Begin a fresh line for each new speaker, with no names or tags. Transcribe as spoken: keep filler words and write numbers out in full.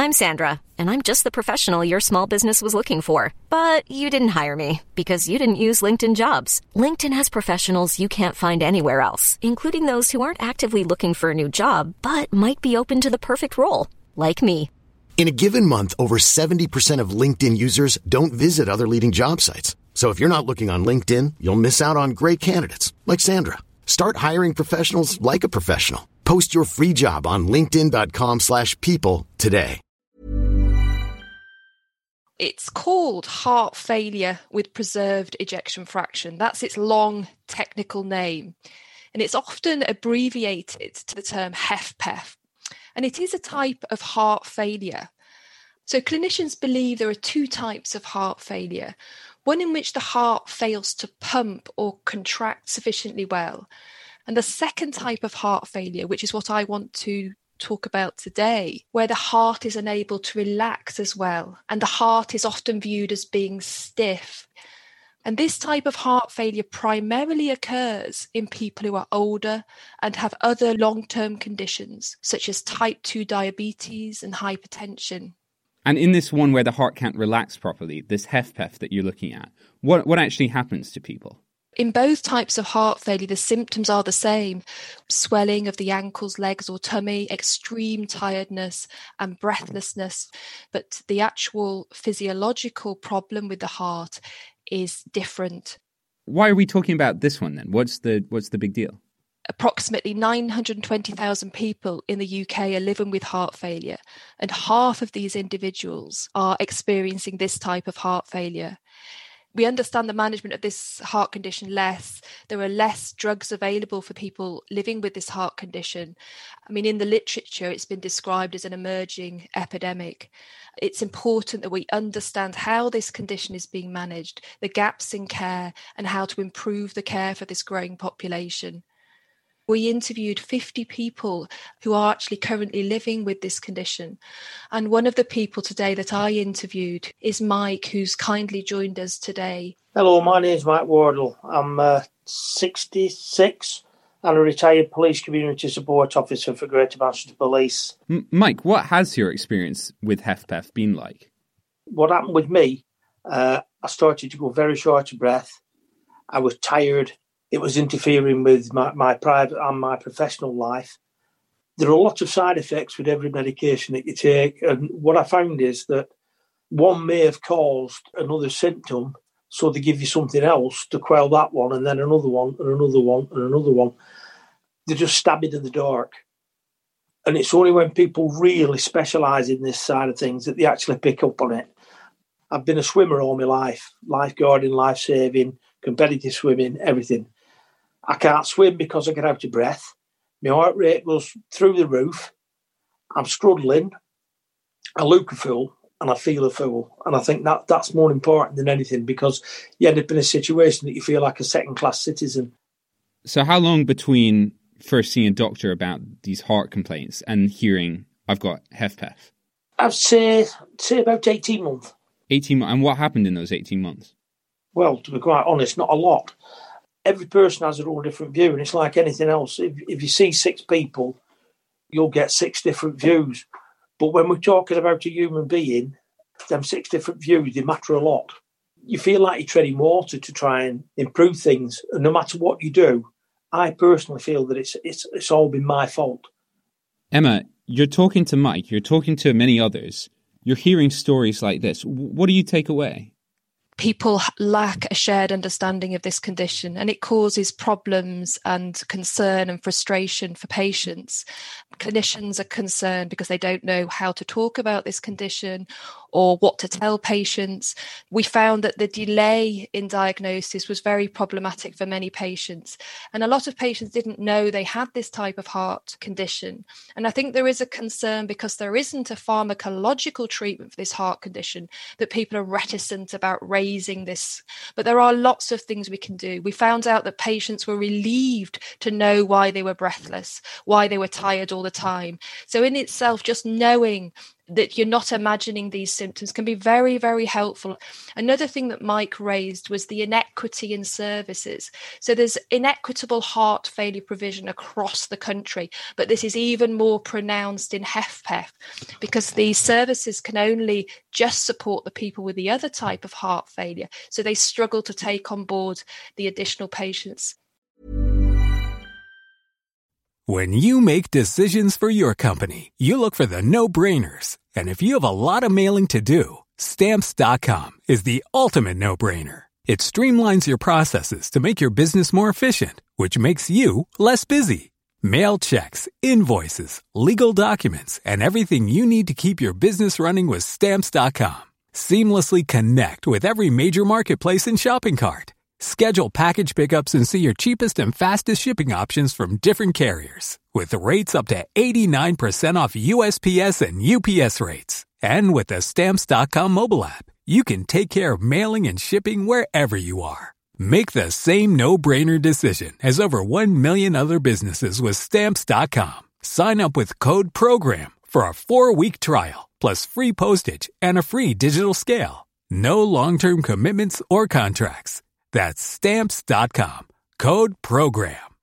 I'm Sandra, and I'm just the professional your small business was looking for. But you didn't hire me because you didn't use LinkedIn Jobs. LinkedIn has professionals you can't find anywhere else, including those who aren't actively looking for a new job, but might be open to the perfect role, like me.
In a given month, over seventy percent of LinkedIn users don't visit other leading job sites. So if you're not looking on LinkedIn, you'll miss out on great candidates like Sandra. Start hiring professionals like a professional. Post your free job on linkedin.com slash people today.
It's called heart failure with preserved ejection fraction. That's its long technical name. And it's often abbreviated to the term HFpEF. And it is a type of heart failure. So clinicians believe there are two types of heart failure. One in which the heart fails to pump or contract sufficiently well. And the second type of heart failure, which is what I want to talk about today, where the heart is unable to relax as well. And the heart is often viewed as being stiff. And this type of heart failure primarily occurs in people who are older and have other long-term conditions, such as type two diabetes and hypertension.
And in this one where the heart can't relax properly, this HFpEF that you're looking at, what, what actually happens to people?
In both types of heart failure, the symptoms are the same. Swelling of the ankles, legs or tummy, extreme tiredness and breathlessness. But the actual physiological problem with the heart is different.
Why are we talking about this one then? What's the what's the big deal?
Approximately nine hundred twenty thousand people in the U K are living with heart failure, and half of these individuals are experiencing this type of heart failure. We understand the management of this heart condition less. There are less drugs available for people living with this heart condition. I mean, in the literature, it's been described as an emerging epidemic. It's important that we understand how this condition is being managed, the gaps in care, and how to improve the care for this growing population. We interviewed fifty people who are actually currently living with this condition. And one of the people today that I interviewed is Mike, who's kindly joined us today.
Hello, my name's Mike Wardle. I'm uh, sixty-six and a retired police community support officer for Greater Manchester Police.
M- Mike, what has your experience with HFpEF been like?
What happened with me, uh, I started to go very short of breath. I was tired. It was interfering with my, my private and my professional life. There are a lot of side effects with every medication that you take. And what I found is that one may have caused another symptom, so they give you something else to quell that one, and then another one, and another one, and another one. They just stab it in the dark. And it's only when people really specialise in this side of things that they actually pick up on it. I've been a swimmer all my life, lifeguarding, life-saving, competitive swimming, everything. I can't swim because I get out of breath. My heart rate goes through the roof. I'm struggling. I look a fool and I feel a fool. And I think that that's more important than anything, because you end up in a situation that you feel like a second-class citizen.
So how long between first seeing a doctor about these heart complaints and hearing, I've got HFpEF?
I'd say, say about eighteen months.
eighteen months. And what happened in those eighteen months?
Well, to be quite honest, not a lot. Every person has their own different view, and it's like anything else. If, if you see six people, you'll get six different views. But when we're talking about a human being, them six different views, they matter a lot. You feel like you're treading water to try and improve things. And no matter what you do, I personally feel that it's it's it's all been my fault.
Emma, you're talking to Mike, you're talking to many others. You're hearing stories like this. What do you take away?
People lack a shared understanding of this condition, and it causes problems and concern and frustration for patients. Clinicians are concerned because they don't know how to talk about this condition or what to tell patients. We found that the delay in diagnosis was very problematic for many patients, and a lot of patients didn't know they had this type of heart condition. And I think there is a concern, because there isn't a pharmacological treatment for this heart condition, that people are reticent about raising this. But there are lots of things we can do. We found out that patients were relieved to know why they were breathless, why they were tired all the time. So in itself, just knowing that you're not imagining these symptoms can be very, very helpful. Another thing that Mike raised was the inequity in services. So there's inequitable heart failure provision across the country, but this is even more pronounced in HFpEF because these services can only just support the people with the other type of heart failure. So they struggle to take on board the additional patients.
When you make decisions for your company, you look for the no-brainers. And if you have a lot of mailing to do, Stamps dot com is the ultimate no-brainer. It streamlines your processes to make your business more efficient, which makes you less busy. Mail checks, invoices, legal documents, and everything you need to keep your business running with Stamps dot com. Seamlessly connect with every major marketplace and shopping cart. Schedule package pickups and see your cheapest and fastest shipping options from different carriers. With rates up to eighty-nine percent off U S P S and U P S rates. And with the Stamps dot com mobile app, you can take care of mailing and shipping wherever you are. Make the same no-brainer decision as over one million other businesses with Stamps dot com. Sign up with code PROGRAM for a four-week trial, plus free postage and a free digital scale. No long-term commitments or contracts. That's Stamps dot com. Code PROGRAM.